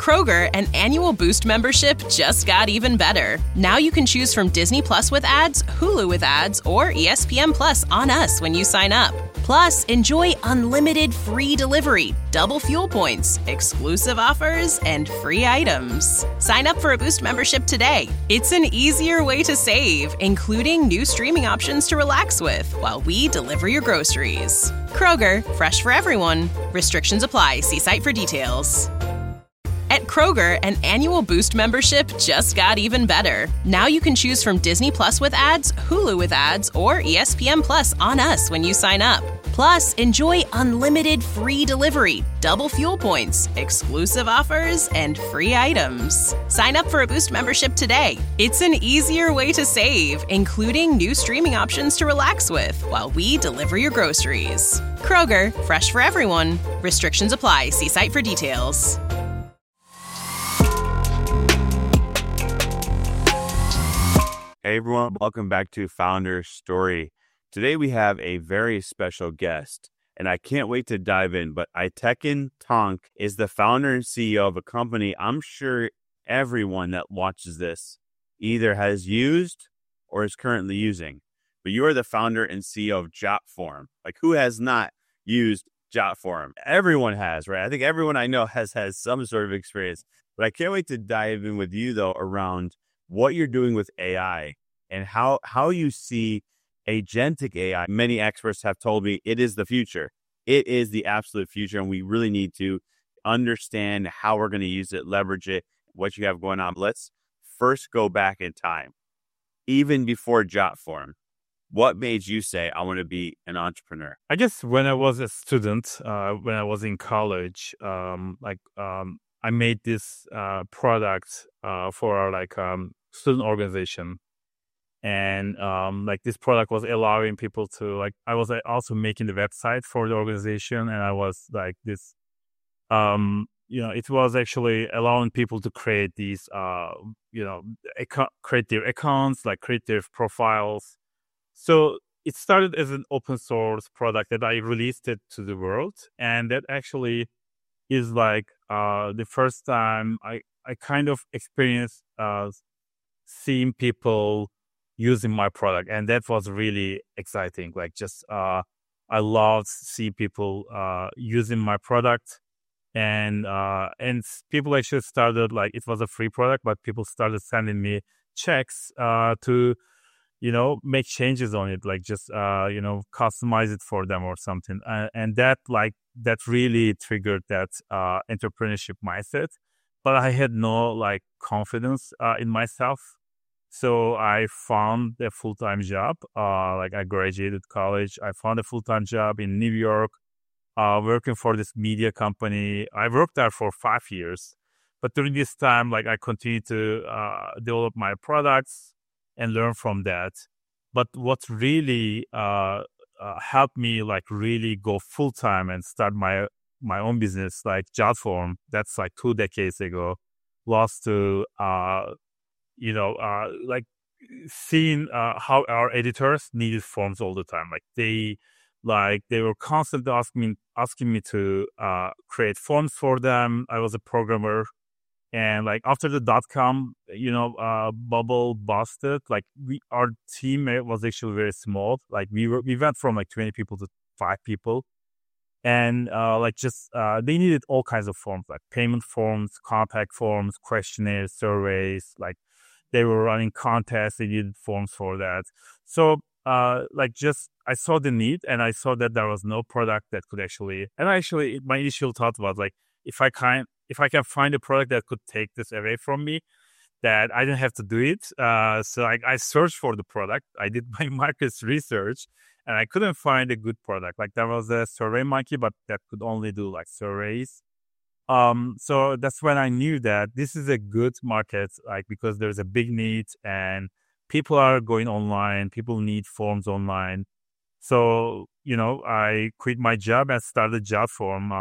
Kroger, an annual Boost membership just got even better. Now you can choose from Disney Plus with ads, Hulu with ads, or ESPN Plus on us when you sign up. Plus, enjoy unlimited free delivery, double fuel points, exclusive offers, and free items. Sign up for a Boost membership today. It's an easier way to save, including new streaming options to relax with while we deliver your groceries. Kroger, fresh for everyone. Restrictions apply. See site for details. At Kroger, an annual Boost membership just got even better. Now you can choose from Disney Plus with ads, Hulu with ads, or ESPN Plus on us when you sign up. Plus, enjoy unlimited free delivery, double fuel points, exclusive offers, and free items. Sign up for a Boost membership today. It's an easier way to save, including new streaming options to relax with while we deliver your groceries. Kroger, fresh for everyone. Restrictions apply. See site for details. Hey everyone, welcome back to Founder Story. Today we have a very special guest, and I can't wait to dive in, but Aytekin Tonk is the founder and CEO of a company I'm sure everyone that watches this either has used or is currently using. But you are the founder and CEO of JotForm. Like, who has not used JotForm? Everyone has, right? I think everyone I know has some sort of experience. But I can't wait to dive in with you, though, around what you're doing with AI and how you see agentic AI. Many experts have told me it is the future. It is the absolute future, and we really need to understand how we're going to use it, leverage it, what you have going on. Let's first go back in time. Even before JotForm, what made you say, I want to be an entrepreneur? I guess when I was a student, when I was in college, I made this product for our student organization, and this product was allowing people to I was also making the website for the organization, and I was this it was actually allowing people to create these create their accounts, create their profiles. So it started as an open source product that I released it to the world, and that actually is the first time I kind of experienced seeing people using my product, and that was really exciting. I loved seeing people using my product, and people actually started it was a free product, but people started sending me checks to make changes on it, customize it for them or something, and that really triggered that entrepreneurship mindset. But I had no confidence in myself. So I found a full-time job. I graduated college. I found a full-time job in New York, working for this media company. I worked there for 5 years. But during this time, I continued to develop my products and learn from that. But what really helped me really go full-time and start my own business, JotForm, that's 2 decades ago, was to seeing how our editors needed forms all the time. They were constantly asking me to create forms for them. I was a programmer, and after the .com bubble busted, our team was actually very small. We went from 20 people to 5 people, and they needed all kinds of forms, payment forms, contact forms, questionnaires, surveys. They were running contests. They needed forms for that. So, I saw the need, and I saw that there was no product that could actually. And my initial thought was if I can find a product that could take this away from me, that I didn't have to do it. So I searched for the product. I did my market research, and I couldn't find a good product. There was a SurveyMonkey, but that could only do surveys. So that's when I knew that this is a good market, because there's a big need and people are going online. People need forms online. So, I quit my job and started JotForm.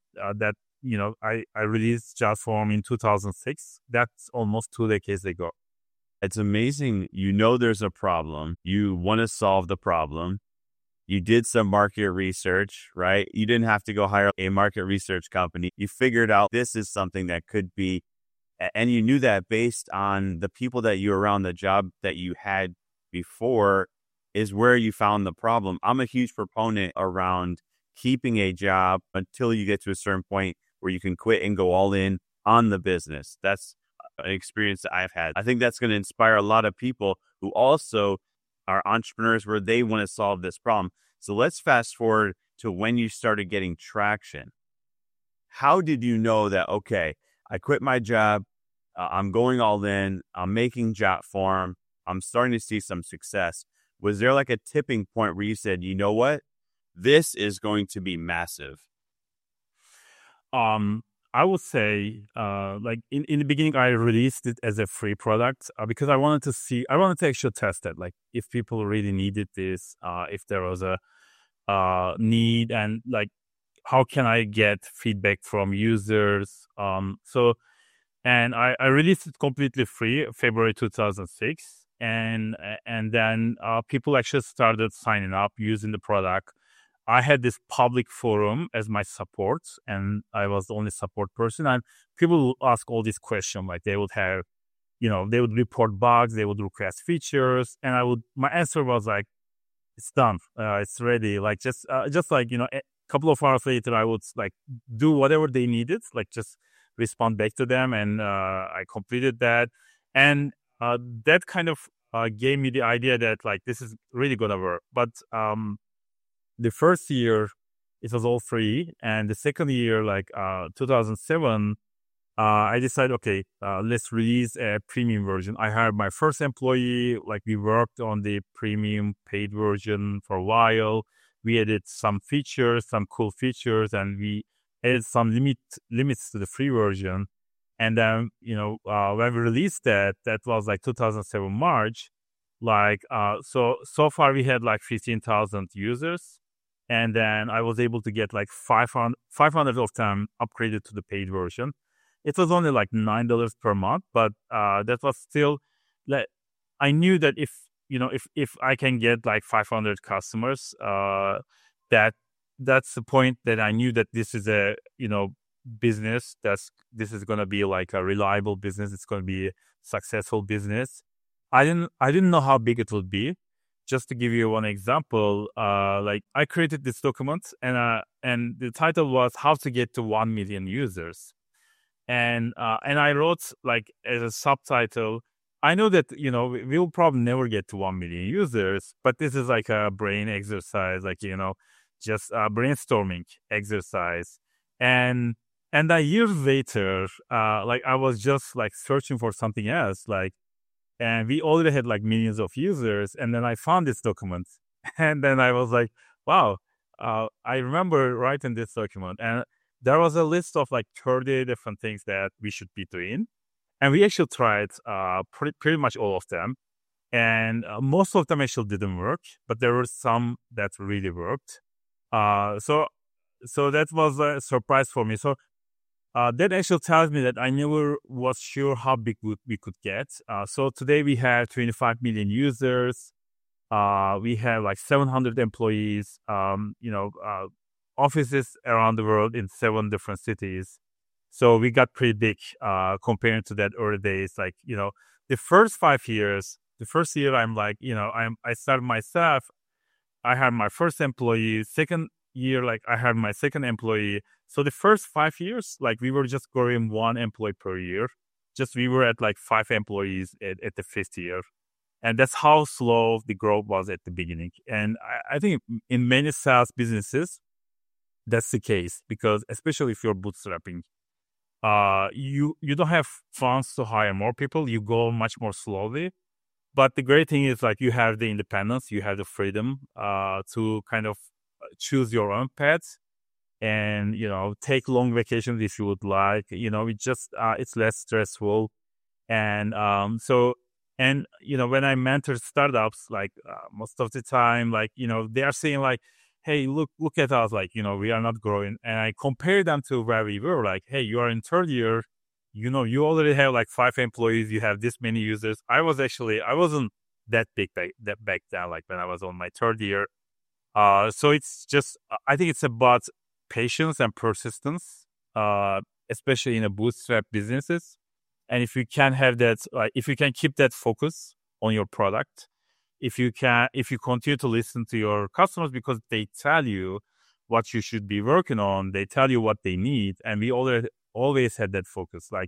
I released JotForm in 2006. That's almost 2 decades ago. It's amazing. There's a problem. You want to solve the problem. You did some market research, right? You didn't have to go hire a market research company. You figured out this is something that could be, and you knew that based on the people that you were around, the job that you had before is where you found the problem. I'm a huge proponent around keeping a job until you get to a certain point where you can quit and go all in on the business. That's an experience that I've had. I think that's going to inspire a lot of people who also are entrepreneurs where they want to solve this problem. So let's fast forward to when you started getting traction. How did you know that, okay, I quit my job, I'm going all in, I'm making Jotform, I'm starting to see some success? Was there like a tipping point where you said, you know what, this is going to be massive? I would say, like in the beginning, I released it as a free product because I wanted to actually test it, like if people really needed this, if there was a need, and like how can I get feedback from users. And I released it completely free February 2006, and then people actually started signing up using the product. I had this public forum as my support, and I was the only support person. And people would ask all these questions, like they would have, they would report bugs, they would request features, and my answer was like, it's done, it's ready. Like just like a couple of hours later, I would like do whatever they needed, like just respond back to them, and I completed that, and that kind of gave me the idea that like this is really gonna work. But the first year, it was all free. And the second year, like 2007, I decided, okay, let's release a premium version. I hired my first employee. Like we worked on the premium paid version for a while. We added some features, some cool features, and we added some limits to the free version. And then, when we released that was like 2007 March. Like, so far we had like 15,000 users. And then I was able to get like 500 of them upgraded to the paid version. It was only like $9 per month, but that was still, like, I knew that if I can get like 500 customers, that's the point that I knew that this is a business this is gonna be like a reliable business. It's gonna be a successful business. I didn't know how big it would be. Just to give you one example, like I created this document, and the title was "How to Get to 1 Million Users," and I wrote like as a subtitle, I know that we will probably never get to 1 million users, but this is like a brain exercise, like just a brainstorming exercise, and a year later, like I was just like searching for something else, like. And we already had like millions of users. And then I found this document. And then I was like, wow, I remember writing this document. And there was a list of like 30 different things that we should be doing. And we actually tried pretty much all of them. And most of them actually didn't work. But there were some that really worked. So that was a surprise for me. So that actually tells me that I never was sure how big we could get. So today we have 25 million users. We have like 700 employees, offices around the world in 7 different cities. So we got pretty big compared to that early days. Like, the first 5 years, the first year I'm like, I started myself. I had my first employee. Second year, like I had my second employee. So the first 5 years, like we were just growing 1 employee per year. Just we were at like 5 employees at the 5th year. And that's how slow the growth was at the beginning. And I think in many SaaS businesses, that's the case, because especially if you're bootstrapping, you don't have funds to hire more people. You go much more slowly. But the great thing is like you have the independence, you have the freedom to kind of choose your own path. And, take long vacations if you would like, it's less stressful. And, when I mentor startups, like, most of the time, like, they are saying like, hey, look at us, like, we are not growing. And I compare them to where we were, like, hey, you are in 3rd year, you already have like 5 employees, you have this many users. I wasn't that big back then, like when I was on my 3rd year. So it's just, I think it's about patience and persistence, especially in a bootstrap businesses. And if you can have that, like, if you can keep that focus on your product, if you continue to listen to your customers because they tell you what you should be working on, they tell you what they need, and we always had that focus. Like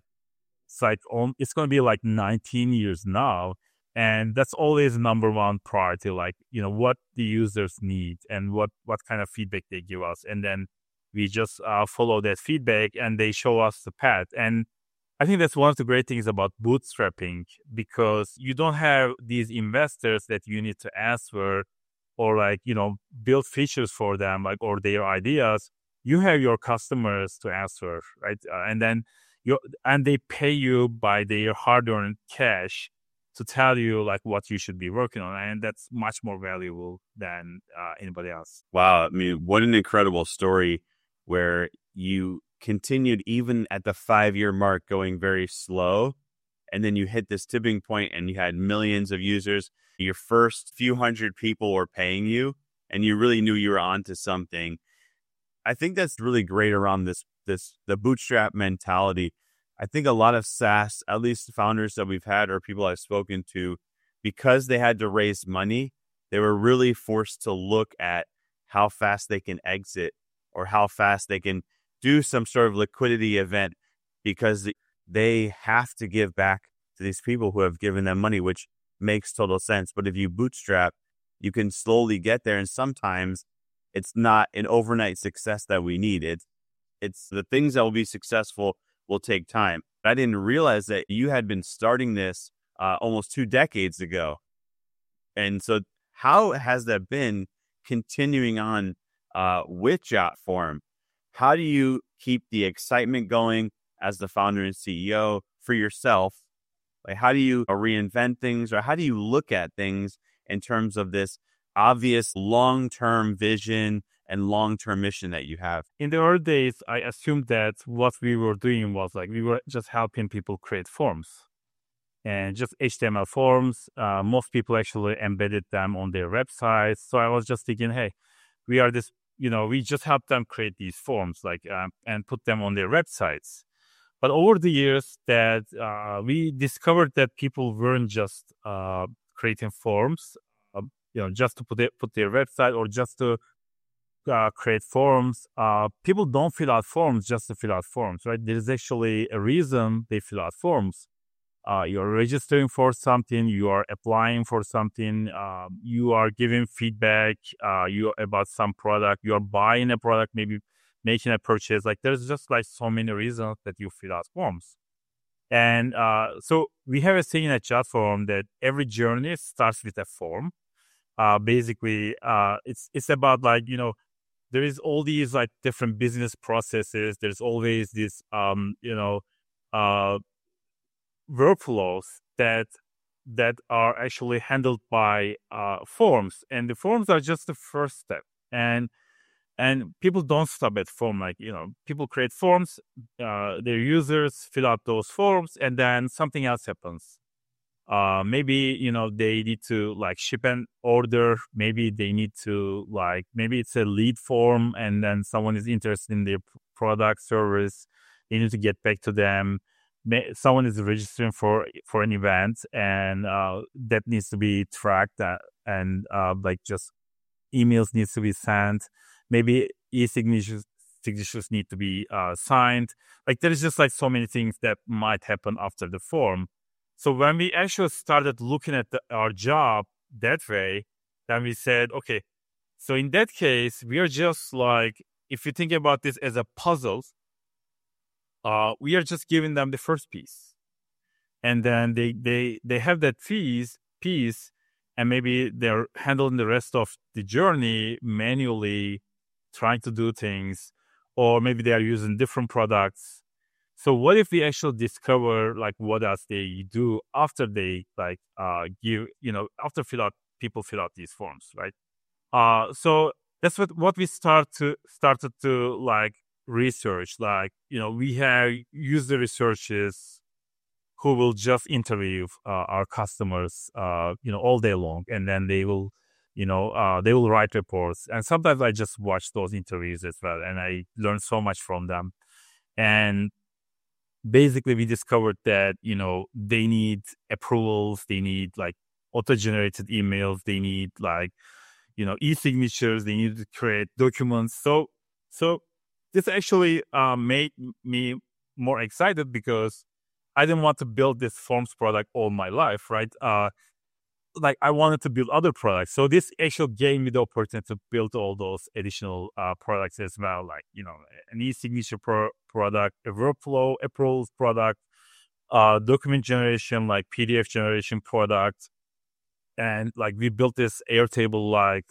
it's going to be like 19 years now, and that's always number one priority. Like, what the users need and what kind of feedback they give us, and then we just follow that feedback, and they show us the path. And I think that's one of the great things about bootstrapping, because you don't have these investors that you need to ask for or build features for them, or their ideas. You have your customers to ask for, right? And then they pay you by their hard-earned cash to tell you what you should be working on. And that's much more valuable than anybody else. Wow. I mean, what an incredible story where you continued even at the 5-year mark going very slow. And then you hit this tipping point and you had millions of users. Your first few hundred people were paying you and you really knew you were onto something. I think that's really great around the bootstrap mentality. I think a lot of SaaS, at least the founders that we've had or people I've spoken to, because they had to raise money, they were really forced to look at how fast they can exit or how fast they can do some sort of liquidity event, because they have to give back to these people who have given them money, which makes total sense. But if you bootstrap, you can slowly get there. And sometimes it's not an overnight success that we need. It's the things that will be successful will take time. I didn't realize that you had been starting this almost 2 decades ago. And so how has that been continuing on with JotForm? How do you keep the excitement going as the founder and CEO for yourself? Like, how do you reinvent things, or how do you look at things in terms of this obvious long-term vision and long-term mission that you have? In the early days, I assumed that what we were doing was we were just helping people create forms, and just HTML forms. Most people actually embedded them on their websites. So I was just thinking, hey, we are this, we just help them create these forms, and put them on their websites. But over the years that we discovered that people weren't just creating forms, just to put their website or just to create forms. People don't fill out forms just to fill out forms, right? There's actually a reason they fill out forms. You're registering for something, you are applying for something, you are giving feedback about some product, you are buying a product, maybe making a purchase. There's just so many reasons that you fill out forms. And so we have a saying at JotForm that every journey starts with a form. Basically, it's about there is all these different business processes. There's always this workflows that are actually handled by forms, and the forms are just the first step. And people don't stop at form. People create forms, their users fill out those forms, and then something else happens. Maybe they need to ship an order. Maybe they need to maybe it's a lead form, and then someone is interested in their product, service. They need to get back to them. Someone is registering for an event, and that needs to be tracked, and just emails needs to be sent. Maybe e-signatures need to be signed. There's just so many things that might happen after the form. So when we actually started looking at our job that way, then we said, okay, so in that case, we are just if you think about this as a puzzle, we are just giving them the first piece, and then they have that piece, and maybe they're handling the rest of the journey manually, trying to do things, or maybe they are using different products. So what if we actually discover what else they do after they give after people fill out these forms, right? So that's what we started to research. We have user researchers who will just interview our customers all day long, and then they will They will write reports. And sometimes I just watch those interviews as well. And I learn so much from them. And basically we discovered that, they need approvals. They need like auto-generated emails. They need like, e-signatures. They need to create documents. So this actually made me more excited because I didn't want to build this forms product all my life, right? Like I wanted to build other products. So this actually gave me the opportunity to build all those additional products as well, like, an e-signature product, a workflow approvals product, document generation, like PDF generation product. And like we built this Airtable, like,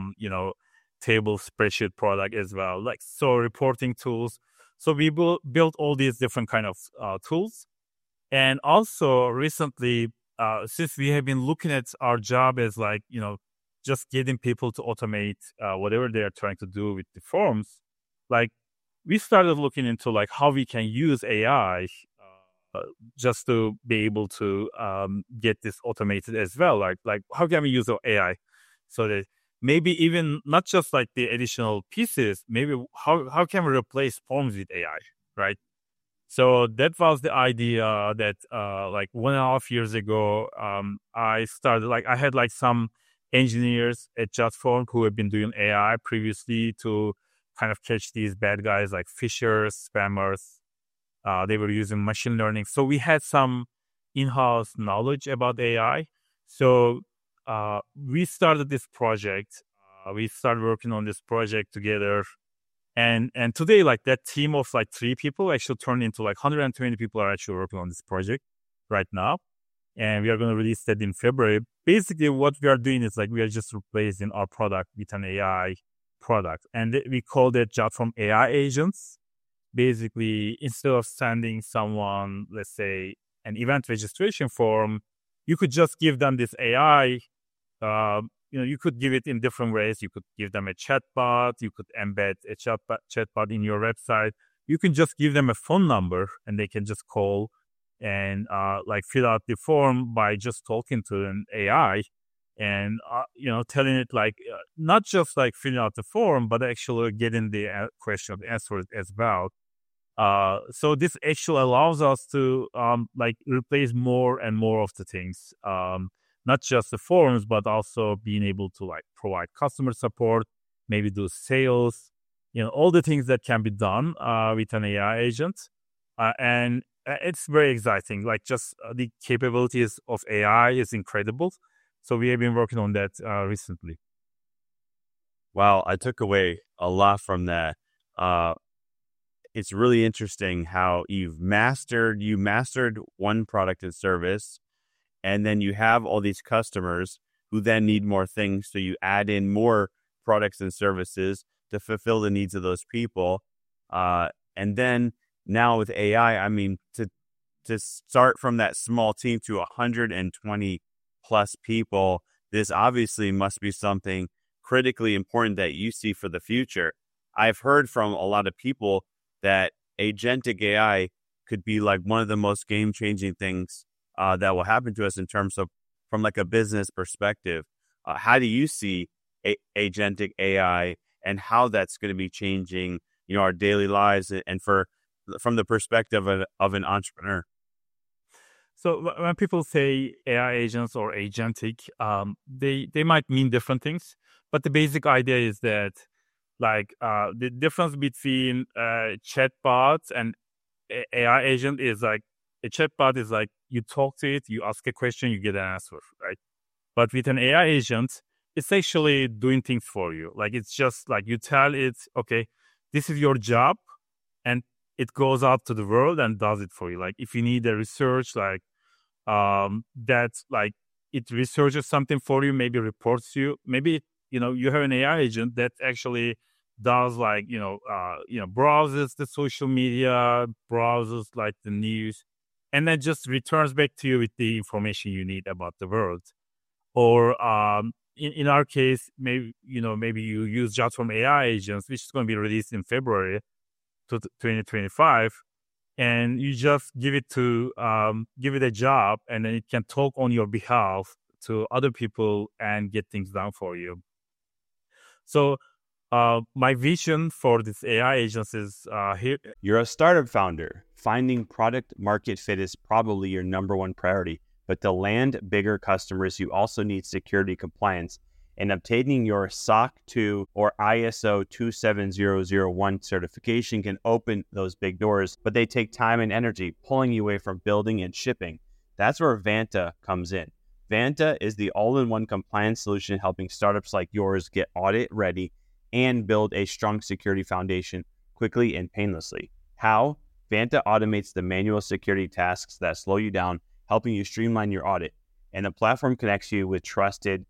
table spreadsheet product as well, like so reporting tools. So we built all these different kind of tools. And also recently, since we have been looking at our job as like, just getting people to automate whatever they are trying to do with the forms, like we started looking into like how we can use AI just to be able to get this automated as well. Like how can we use AI so that maybe even not just like the additional pieces, maybe how can we replace forms with AI, right? So that was the idea that like 1.5 years ago, I started, like I had like some engineers at JotForm who have been doing AI previously to kind of catch these bad guys like phishers, spammers. They were using machine learning. So we had some in-house knowledge about AI. So we started this project. We started working on this project together. And today, like that team of like 3 people actually turned into like 120 people are actually working on this project right now. And we are going to release that in February. Basically, what we are doing is like we are just replacing our product with an AI product. And we call it JotForm AI agents. Basically, instead of sending someone, let's say, an event registration form, you could just give them this AI. You could give it in different ways. You could give them a chatbot. You could embed a chatbot in your website. You can just give them a phone number and they can just call and like fill out the form by just talking to an AI and, telling it like not just like filling out the form, but actually getting the question answered as well. So this actually allows us to like replace more and more of the things. Not just the forms, but also being able to like provide customer support, maybe do sales, all the things that can be done with an AI agent. And it's very exciting. Like just the capabilities of AI is incredible. So we have been working on that recently. Wow, I took away a lot from that. It's really interesting how you mastered one product and service. And then you have all these customers who then need more things. So you add in more products and services to fulfill the needs of those people. And then now with AI, I mean, to start from that small team to 120 plus people, this obviously must be something critically important that you see for the future. I've heard from a lot of people that agentic AI could be like one of the most game-changing things that will happen to us in terms of from like a business perspective. How do you see agentic AI and how that's going to be changing, our daily lives and from the perspective of an entrepreneur? So when people say AI agents or agentic, they might mean different things, but the basic idea is that like the difference between chatbots and AI agent is like a chatbot is like you talk to it, you ask a question, you get an answer, right? But with an AI agent, it's actually doing things for you. Like it's just like you tell it, okay, this is your job, and it goes out to the world and does it for you. Like if you need a research, like that's like it researches something for you, maybe reports you, maybe you have an AI agent that actually does like browses the social media, browses like the news, and then just returns back to you with the information you need about the world. Or in our case, maybe you use JotForm AI agents, which is going to be released in February 2025, and you just give it a job, and then it can talk on your behalf to other people and get things done for you. So my vision for this AI agency is here. You're a startup founder. Finding product market fit is probably your number one priority. But to land bigger customers, you also need security compliance. And obtaining your SOC 2 or ISO 27001 certification can open those big doors, but they take time and energy, pulling you away from building and shipping. That's where Vanta comes in. Vanta is the all-in-one compliance solution helping startups like yours get audit ready and build a strong security foundation quickly and painlessly. How? Vanta automates the manual security tasks that slow you down, helping you streamline your audit. And the platform connects you with trusted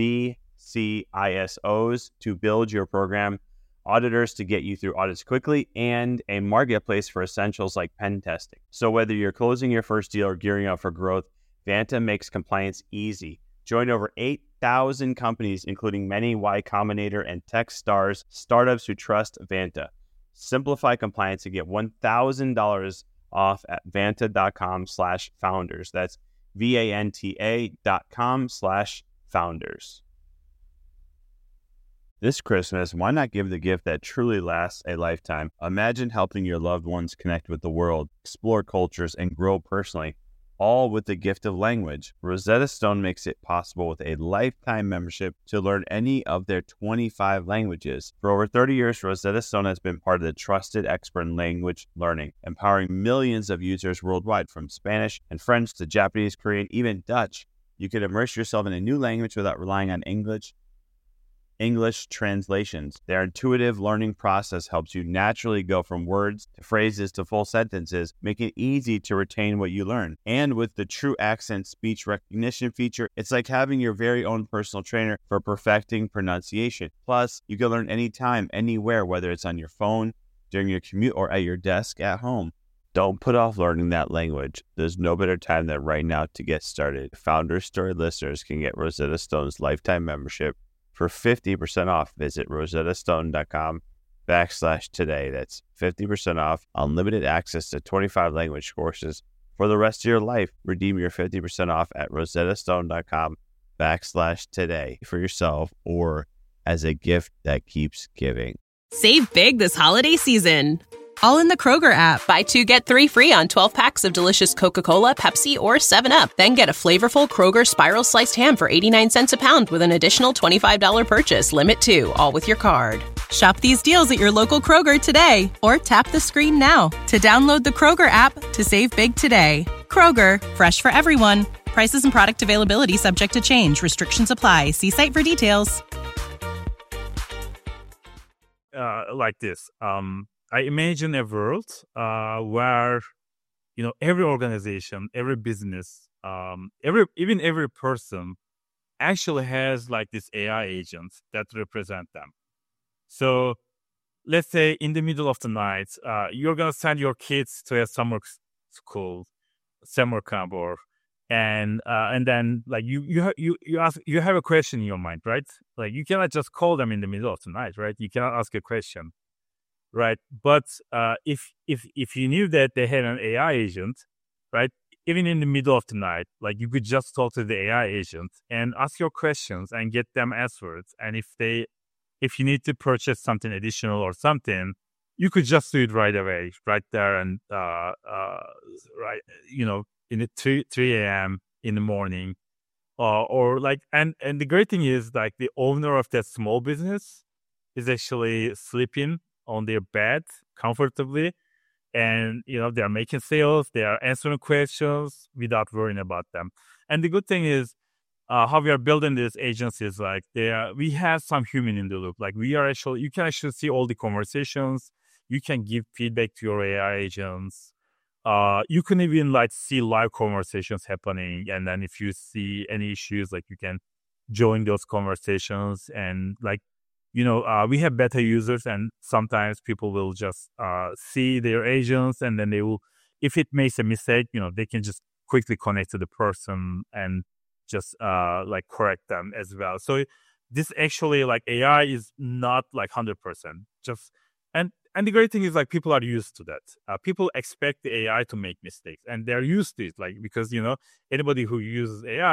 VCISOs to build your program, auditors to get you through audits quickly, and a marketplace for essentials like pen testing. So whether you're closing your first deal or gearing up for growth, Vanta makes compliance easy. Join over 8,000 companies, including many Y Combinator and Techstars startups who trust Vanta. Simplify compliance and get $1,000 off at vanta.com/founders. That's VANTA.com/founders. This Christmas, why not give the gift that truly lasts a lifetime? Imagine helping your loved ones connect with the world, explore cultures, and grow personally, all with the gift of language. Rosetta Stone makes it possible with a lifetime membership to learn any of their 25 languages. For over 30 years, Rosetta Stone has been part of the trusted expert in language learning, empowering millions of users worldwide, from Spanish and French to Japanese, Korean, even Dutch. You can immerse yourself in a new language without relying on English translations. Their intuitive learning process helps you naturally go from words to phrases to full sentences, making it easy to retain what you learn. And with the True Accent speech recognition feature, it's like having your very own personal trainer for perfecting pronunciation. Plus, you can learn anytime, anywhere, whether it's on your phone, during your commute, or at your desk at home. Don't put off learning that language. There's no better time than right now to get started. Founder Story listeners can get Rosetta Stone's lifetime membership for 50% off. Visit rosettastone.com/today. That's 50% off, unlimited access to 25 language courses for the rest of your life. Redeem your 50% off at rosettastone.com/today for yourself or as a gift that keeps giving. Save big this holiday season, all in the Kroger app. Buy 2, get 3 free on 12 packs of delicious Coca-Cola, Pepsi, or 7-Up. Then get a flavorful Kroger Spiral Sliced Ham for 89 cents a pound with an additional $25 purchase. Limit 2, all with your card. Shop these deals at your local Kroger today, or tap the screen now to download the Kroger app to save big today. Kroger, fresh for everyone. Prices and product availability subject to change. Restrictions apply. See site for details. Like this. I imagine a world where, every organization, every business, every person actually has like this AI agent that represent them. So let's say in the middle of the night, you're gonna send your kids to a summer school, summer camp, and then like you have a question in your mind, right? Like you cannot just call them in the middle of the night, right? You cannot ask a question. Right. But if you knew that they had an AI agent, right, even in the middle of the night, like you could just talk to the AI agent and ask your questions and get them answered. And if you need to purchase something additional or something, you could just do it right away, right there. And, in the 3 a.m. in the morning or like, and the great thing is like the owner of that small business is actually sleeping on their bed comfortably, and they're making sales, they are answering questions without worrying about them. And the good thing is how we are building these agencies, like we have some human in the loop. Like you can actually see all the conversations, you can give feedback to your AI agents, you can even like see live conversations happening, and then if you see any issues, like you can join those conversations. And like we have beta users, and sometimes people will just see their agents, and then they will, if it makes a mistake, they can just quickly connect to the person and just like correct them as well. So this actually, like, AI is not like 100%. Just and the great thing is like people are used to that. People expect the AI to make mistakes, and they're used to it, like because anybody who uses AI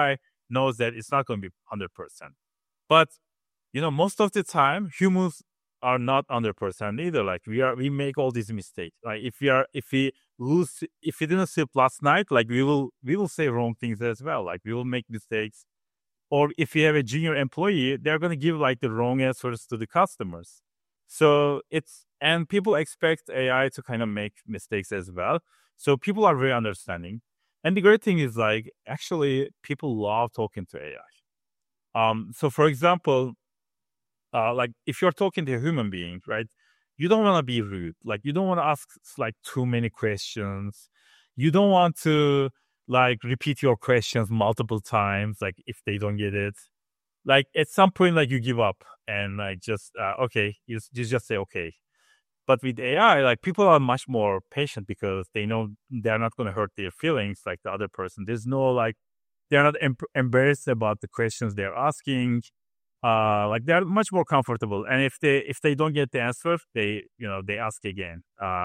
knows that it's not going to be 100%. But, most of the time, humans are not 100% either. Like we make all these mistakes. Like if we didn't sleep last night, like we will say wrong things as well. Like we will make mistakes. Or if you have a junior employee, they're going to give like the wrong answers to the customers. So and people expect AI to kind of make mistakes as well. So people are very understanding. And the great thing is like, actually people love talking to AI. So for example, like if you're talking to a human being, right? You don't want to be rude. Like you don't want to ask like too many questions. You don't want to like repeat your questions multiple times, like if they don't get it. Like at some point, like you give up and like just, okay, you just say, okay. But with AI, like people are much more patient because they know they're not going to hurt their feelings like the other person. There's no like, they're not embarrassed about the questions they're asking. Like they're much more comfortable. And if they don't get the answer, they ask again.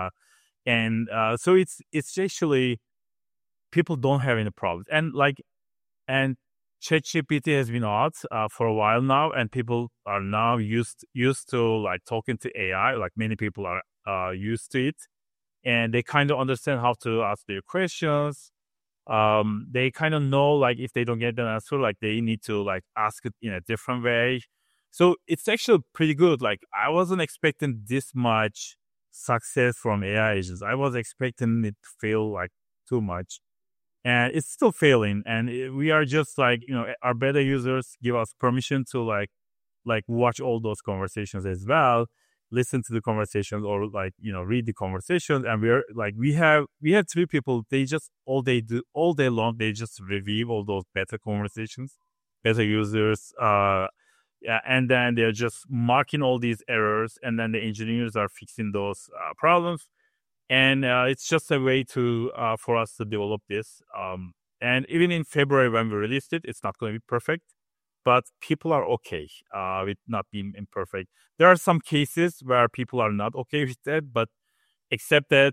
So it's actually, people don't have any problems. And ChatGPT has been out for a while now, and people are now used to like talking to AI. Like many people are used to it, and they kind of understand how to ask their questions. They kind of know like if they don't get the answer, like they need to like ask it in a different way. So it's actually pretty good. Like I wasn't expecting this much success from AI agents. I was expecting it to fail like too much. And it's still failing. And we are just like, our beta users give us permission to like watch all those conversations as well, listen to the conversations, or like, read the conversations. And we're like, we have 3 people, they just, all day long, they just review all those beta conversations, beta users. Yeah, and then they're just marking all these errors. And then the engineers are fixing those problems. And it's just a way to for us to develop this. And even in February when we released it, it's not going to be perfect, but people are okay with not being imperfect. There are some cases where people are not okay with that, but except that,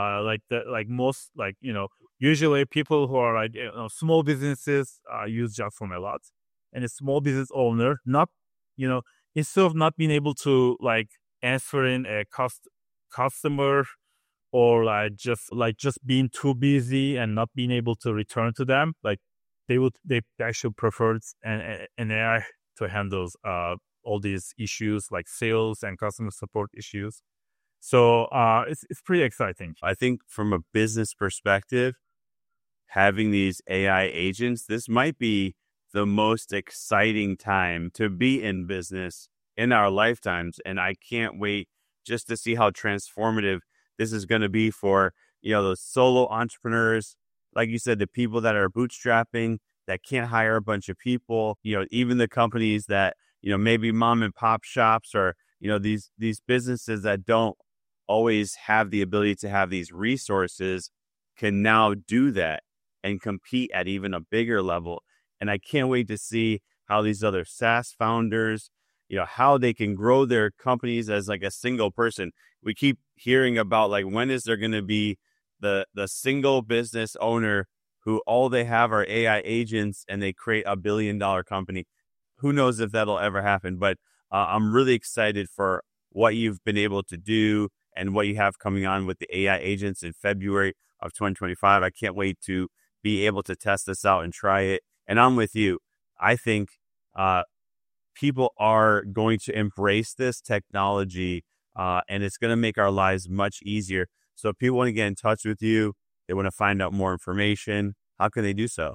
usually people who are like small businesses use JotForm a lot, and a small business owner, not instead of not being able to like answering a customer, or just being too busy and not being able to return to them, like they actually prefer an AI to handle all these issues like sales and customer support issues. So it's pretty exciting. I think from a business perspective, having these AI agents, this might be the most exciting time to be in business in our lifetimes. And I can't wait just to see how transformative this is going to be for, the solo entrepreneurs, like you said, the people that are bootstrapping, that can't hire a bunch of people, even the companies that, maybe mom and pop shops, or, these businesses that don't always have the ability to have these resources can now do that and compete at even a bigger level. And I can't wait to see how these other SaaS founders, how they can grow their companies as like a single person. We keep hearing about like, when is there going to be the single business owner who all they have are AI agents and they create $1 billion company? Who knows if that'll ever happen, but I'm really excited for what you've been able to do and what you have coming on with the AI agents in February of 2025. I can't wait to be able to test this out and try it. And I'm with you. I think people are going to embrace this technology, and it's going to make our lives much easier. So if people want to get in touch with you, they want to find out more information, how can they do so?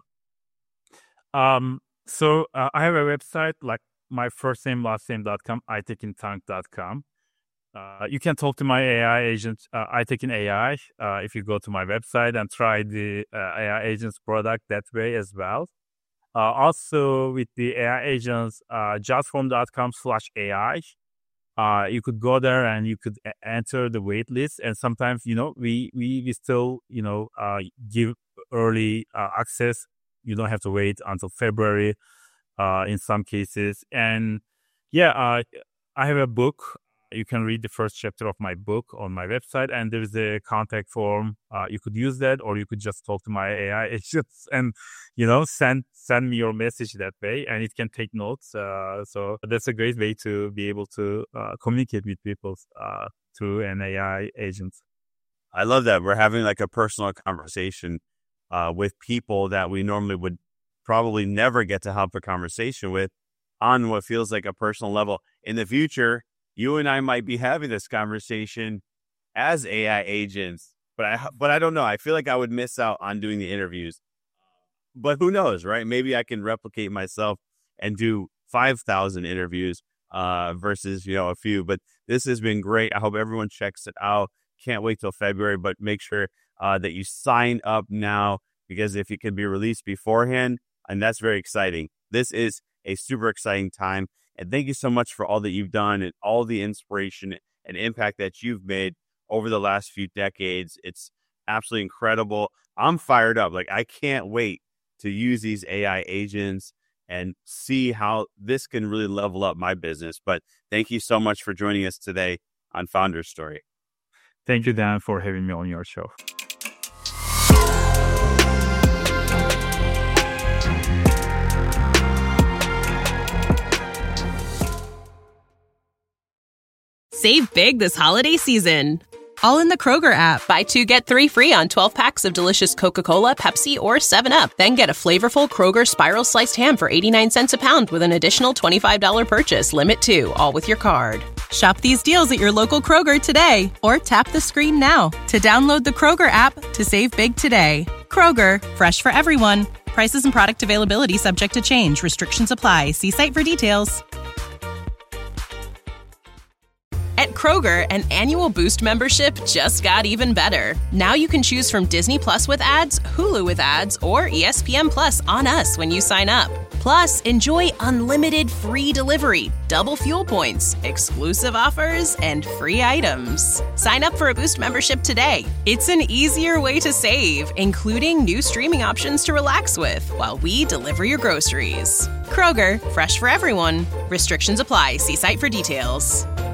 So I have a website, like my first name, last name.com, itekintank.com. You can talk to my AI agent, Aytekin AI, if you go to my website and try the AI agents product that way as well. Also with the AI agents, jotform.com/AI. You could go there and you could enter the wait list. And sometimes, we still, give early access. You don't have to wait until February in some cases. And yeah, I have a book You can read the first chapter of my book on my website, and there's a contact form. You could use that, or you could just talk to my AI agents and, send me your message that way, and it can take notes. So that's a great way to be able to communicate with people through an AI agent. I love that. We're having like a personal conversation with people that we normally would probably never get to have a conversation with on what feels like a personal level. In the future, you and I might be having this conversation as AI agents, but I don't know. I feel like I would miss out on doing the interviews. But who knows, right? Maybe I can replicate myself and do 5,000 interviews versus, a few. But this has been great. I hope everyone checks it out. Can't wait till February, but make sure that you sign up now, because if it can be released beforehand, and that's very exciting. This is a super exciting time. And thank you so much for all that you've done and all the inspiration and impact that you've made over the last few decades. It's absolutely incredible. I'm fired up. Like, I can't wait to use these AI agents and see how this can really level up my business. But thank you so much for joining us today on Founder's Story. Thank you, Dan, for having me on your show. Save big this holiday season, all in the Kroger app. Buy 2, get 3 free on 12 packs of delicious Coca-Cola, Pepsi, or 7-Up. Then get a flavorful Kroger Spiral Sliced Ham for 89 cents a pound with an additional $25 purchase. Limit 2, all with your card. Shop these deals at your local Kroger today, or tap the screen now to download the Kroger app to save big today. Kroger, fresh for everyone. Prices and product availability subject to change. Restrictions apply. See site for details. At Kroger, an annual Boost membership just got even better. Now you can choose from Disney Plus with ads, Hulu with ads, or ESPN Plus on us when you sign up. Plus, enjoy unlimited free delivery, double fuel points, exclusive offers, and free items. Sign up for a Boost membership today. It's an easier way to save, including new streaming options to relax with while we deliver your groceries. Kroger, fresh for everyone. Restrictions apply. See site for details.